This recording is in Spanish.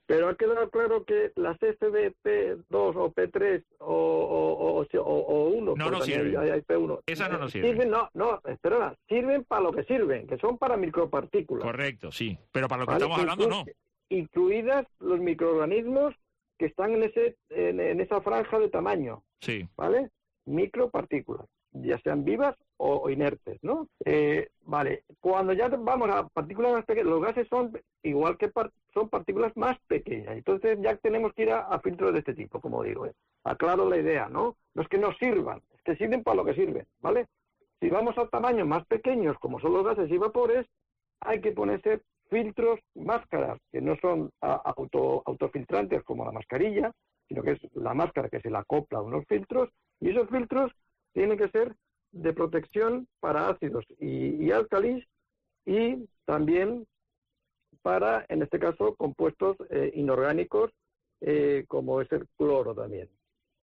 Pero ha quedado claro que las FFP2 o P3 o 1, No porque nos también sirven. hay P1. Esas no nos sirven. Sirven, no, espera, sirven para lo que sirven, que son para micropartículas. Correcto, sí. Pero para lo que ¿Vale? estamos hablando, no. Incluidas los microorganismos que están en esa franja de tamaño. Sí. ¿Vale? Micropartículas, ya sean vivas o inertes, ¿no? Vale, cuando ya vamos a partículas más pequeñas, los gases son igual que son partículas más pequeñas, entonces ya tenemos que ir a filtros de este tipo, como digo. Aclaro la idea, ¿no? No es que no sirvan, es que sirven para lo que sirven, ¿vale? Si vamos a tamaños más pequeños, como son los gases y vapores, hay que ponerse filtros, máscaras, que no son autofiltrantes como la mascarilla, sino que es la máscara que se le acopla a unos filtros, y esos filtros tienen que ser de protección para ácidos y álcalis, y también para, en este caso, compuestos inorgánicos, como es el cloro también.